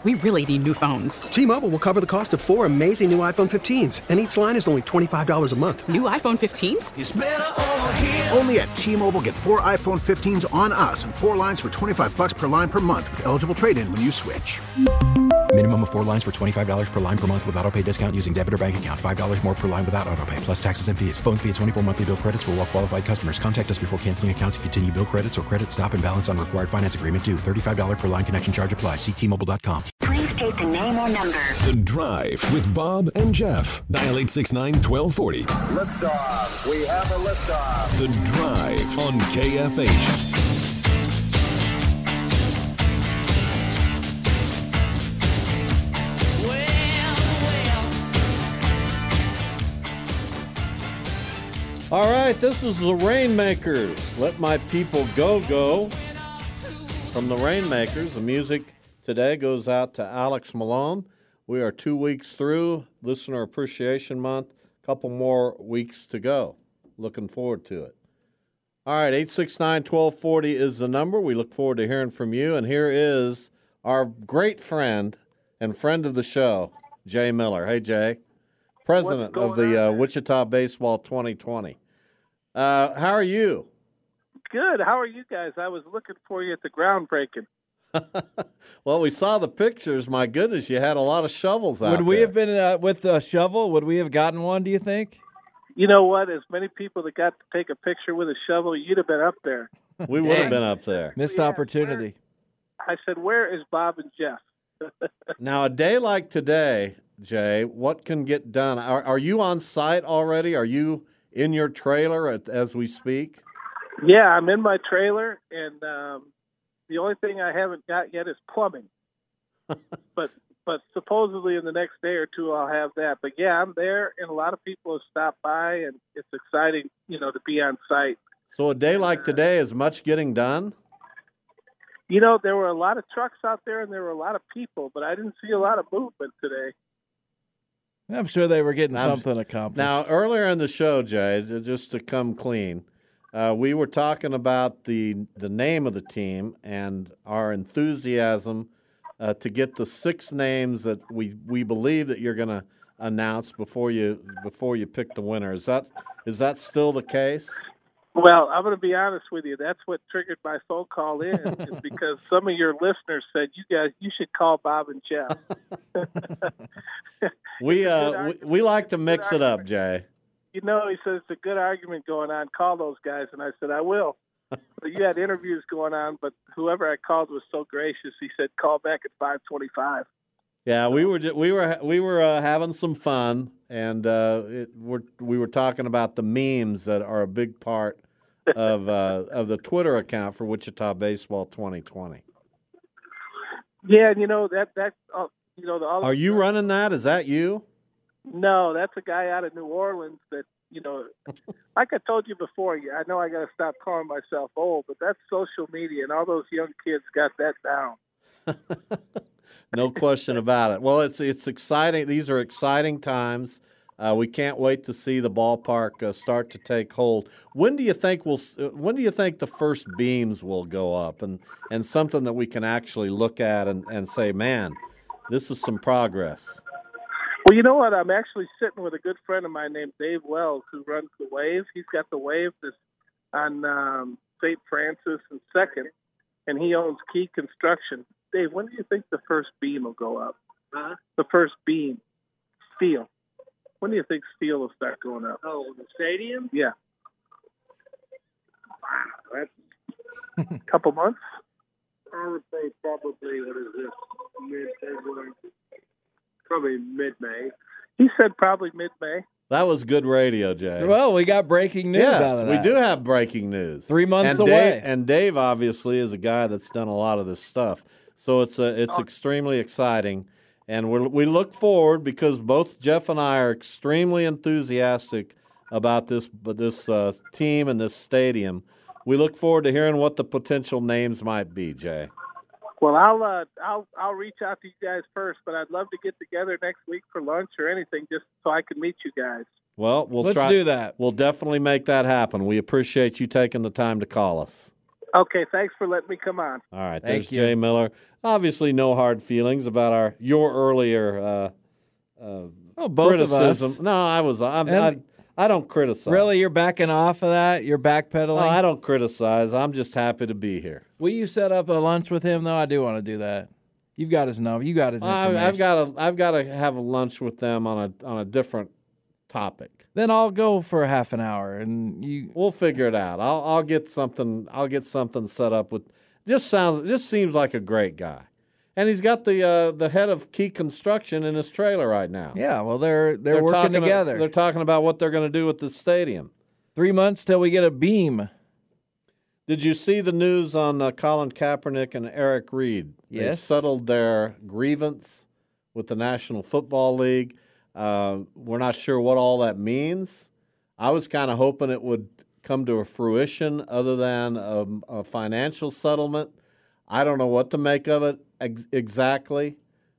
We really need new phones. T-Mobile will cover the cost of 4 amazing new iPhone 15s, and each line is only $25 a month. New iPhone 15s? It's better over here. Only at T-Mobile, get 4 iPhone 15s on us and 4 lines for $25 per line per month with eligible trade-in when you switch. Minimum of 4 lines for $25 per line per month with autopay discount using debit or bank account. $5 more per line without autopay, plus taxes and fees. Phone fee at 24 monthly bill credits for well-qualified customers. Contact us before canceling account to continue bill credits or credit stop and balance on required finance agreement due. $35 per line connection charge applies. See T-Mobile.com. Please state the name or number. The Drive with Bob and Jeff. Dial 869-1240. Liftoff. We have a liftoff. The Drive on KFH. All right, this is the Rainmakers. Let My People Go Go. From the Rainmakers, the music today goes out to Alex Malone. We are 2 weeks through Listener Appreciation Month. A couple more weeks to go. Looking forward to it. All right, 869-1240 is the number. We look forward to hearing from you. And here is our great friend and friend of the show, Jay Miller. Hey, Jay. President of the Wichita Baseball 2020. How are you? Good. How are you guys? I was looking for you at the groundbreaking. Well, we saw the pictures. My goodness, you had a lot of shovels out there. Would we have been with a shovel? Would we have gotten one, do you think? You know what? As many people that got to take a picture with a shovel, you'd have been up there. We would have been up there. Missed opportunity. I said, where is Bob and Jeff? Now, a day like today, Jay, what can get done? Are you on site already? Are you in your trailer as we speak? Yeah, I'm in my trailer, and the only thing I haven't got yet is plumbing. but supposedly in the next day or two I'll have that. But yeah, I'm there, and a lot of people have stopped by, and it's exciting, to be on site. So a day like today, is much getting done? There were a lot of trucks out there, and there were a lot of people, but I didn't see a lot of movement today. I'm sure they were getting something accomplished. Now, earlier in the show, Jay, just to come clean, we were talking about the name of the team and our enthusiasm to get the 6 names that we believe that you're going to announce before you pick the winner. Is that still the case? Well, I'm going to be honest with you. That's what triggered my phone call in, is because some of your listeners said, you should call Bob and Jeff. We like to mix it up, Jay. He says it's a good argument going on. Call those guys, and I said I will. But you had interviews going on, but whoever I called was so gracious. He said call back at 5:25. Yeah, we were having some fun, and we were talking about the memes that are a big part of the Twitter account for Wichita Baseball 2020. Yeah, and the Are you running that? Is that you? No, that's a guy out of New Orleans that, like I told you before, I know I got to stop calling myself old, but that's social media, and all those young kids got that down. No question about it. Well, it's exciting. These are exciting times. We can't wait to see the ballpark start to take hold. When do you think the first beams will go up and something that we can actually look at and say, man, this is some progress? Well, you know what? I'm actually sitting with a good friend of mine named Dave Wells, who runs the Wave. He's got the Wave that's on St. Francis and 2nd, and he owns Key Construction. Dave, when do you think the first beam will go up? Huh? The first beam, steel. When do you think steel will start going up? Oh, the stadium? Yeah. Wow, that's a couple months? I would say probably, mid-February. Probably mid-May. He said probably mid-May. That was good radio, Jay. Well, we got breaking news out of that. Yes, we do have breaking news. 3 months away. And Dave obviously is a guy that's done a lot of this stuff. So it's extremely exciting. And we look forward, because both Jeff and I are extremely enthusiastic about this team and this stadium. We look forward to hearing what the potential names might be, Jay. Well, I'll reach out to you guys first, but I'd love to get together next week for lunch or anything, just so I can meet you guys. Well, let's do that. We'll definitely make that happen. We appreciate you taking the time to call us. Okay, thanks for letting me come on. All right, Thank there's you. Jay Miller. Obviously, no hard feelings about your earlier Both criticism. of us. No, I don't criticize. Really, you're backing off of that? You're backpedaling? No, I don't criticize. I'm just happy to be here. Will you set up a lunch with him, though? I do want to do that. You've got his number. You got his information. I've got to have a lunch with them on a different topic. Then I'll go for half an hour, and We'll figure it out. I'll get something. I'll get something set up with. Just seems like a great guy, and he's got the head of Key Construction in his trailer right now. Yeah, well, they're working together. They're talking about what they're going to do with the stadium. 3 months till we get a beam. Did you see the news on Colin Kaepernick and Eric Reed? They Yes. settled their grievance with the National Football League. We're not sure what all that means. I was kind of hoping it would come to a fruition other than a financial settlement. I don't know what to make of it exactly.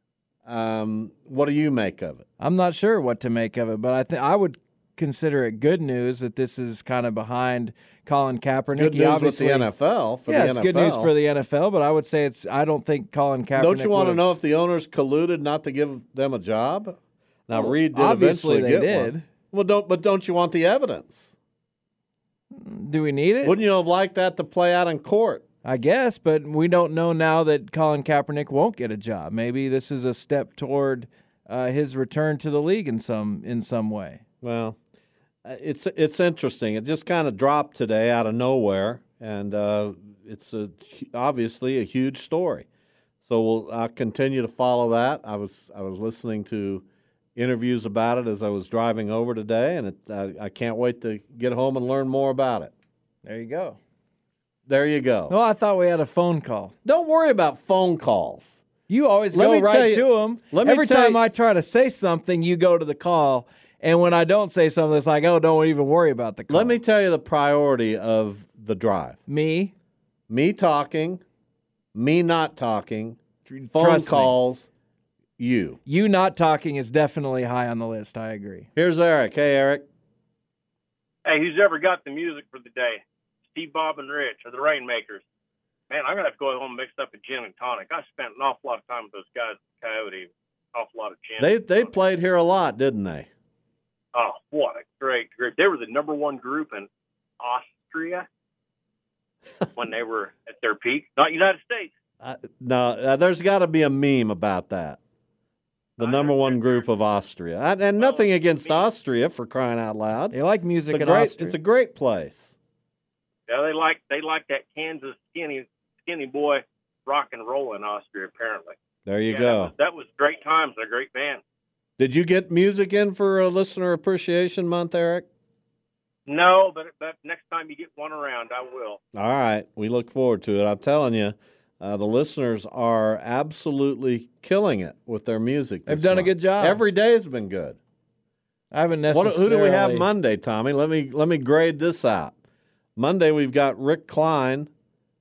What do you make of it? I'm not sure what to make of it, but I would consider it good news that this is kind of behind Colin Kaepernick. Good He news with the obviously- NFL. yeah, it's good news for the NFL, but I would say I don't think Colin Kaepernick. Don't you want to would've- know if the owners colluded not to give them a job? Now Well, Reed did obviously eventually they get did. one. Well, don't you want the evidence? Do we need it? Wouldn't you have liked that to play out in court? I guess, but we don't know now that Colin Kaepernick won't get a job. Maybe this is a step toward his return to the league in some way. Well, it's interesting. It just kind of dropped today out of nowhere, and it's obviously a huge story. So I'll continue to follow that. I was listening to interviews about it as I was driving over today, and I can't wait to get home and learn more about it. There you go. There you go. No, I thought we had a phone call. Don't worry about phone calls. You always Let go me tell right you- to them. let me Every tell time you- I try to say something, you go to the call. And when I don't say something, it's like, oh, don't even worry about the call. Let me tell you the priority of the drive. Me talking, me not talking, phone Trust me. calls, you. You not talking is definitely high on the list. I agree. Here's Eric. Hey, Eric. Hey, who's ever got the music for the day? Steve, Bob, and Rich, or the Rainmakers. Man, I'm going to have to go home and mix up a gin and tonic. I spent an awful lot of time with those guys at Coyote. Awful lot of gin. They played here a lot, didn't they? Oh, what a great group. They were the number one group in Austria when they were at their peak. Not United States. No, there's got to be a meme about that. The number one group of Austria. And nothing against Austria, for crying out loud. They like music in Austria. Austria. It's a great place. Yeah, they like that Kansas skinny boy rock and roll in Austria, apparently. There you Yeah, go. That was great times. A great band. Did you get music in for a Listener Appreciation Month, Eric? No, but next time you get one around, I will. All right. We look forward to it. I'm telling you, the listeners are absolutely killing it with their music. They've this done a month. good job. Every day has been good. I haven't necessarily. Who do we have Monday, Tommy? Let me grade this out. Monday we've got Rick Klein.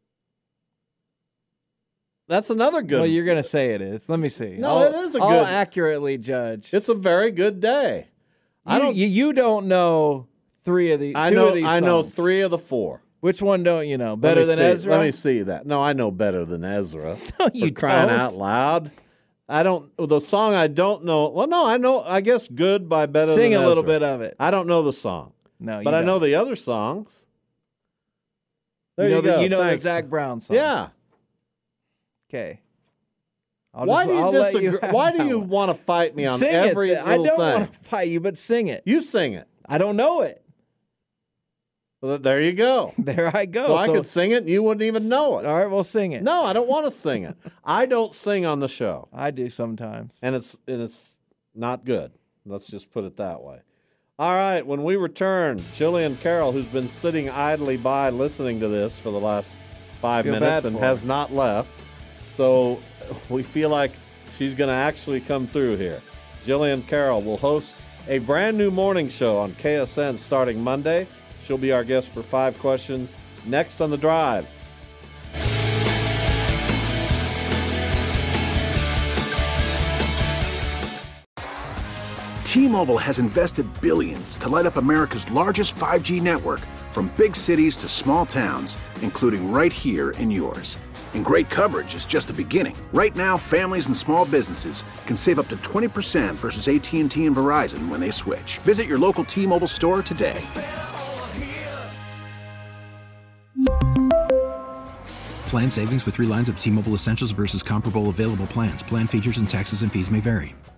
That's another good. Well, you're going to say it is. Let me see. No, it is a I'll good. accurately judge. It's a very good day. You don't know three of the. I two know. of these I know songs. 3 of the 4. Which one don't you know? Better than Ezra? Let me see that. No, I know better than Ezra. No, you for crying don't. out loud. I don't. The song I don't know. Well, no, I know. I guess "Good" by Better Sing Than a little Ezra. bit of it. I don't know the song. No, but I know the other songs. There you go. You know the Thanks. Zach Brown song. Yeah. Okay. Why do you I'll let disagree? have Why do that you one. want to fight me on Sing every it. little I don't thing? want to fight you, but sing it. You sing it. I don't know it. Well, there you go. There I go. So I could sing it and you wouldn't even know it. All right, we'll sing it. No, I don't want to sing it. I don't sing on the show. I do sometimes. And it's not good. Let's just put it that way. All right, when we return, Jillian Carroll, who's been sitting idly by listening to this for the last 5 Feel minutes bad and for has her. not left, so we feel like she's going to actually come through here. Jillian Carroll will host a brand new morning show on KSN starting Monday. She'll be our guest for 5 questions next on The Drive. T-Mobile has invested billions to light up America's largest 5G network, from big cities to small towns, including right here in yours. And great coverage is just the beginning. Right now, families and small businesses can save up to 20% versus AT&T and Verizon when they switch. Visit your local T-Mobile store today. Plan savings with 3 lines of T-Mobile Essentials versus comparable available plans. Plan features and taxes and fees may vary.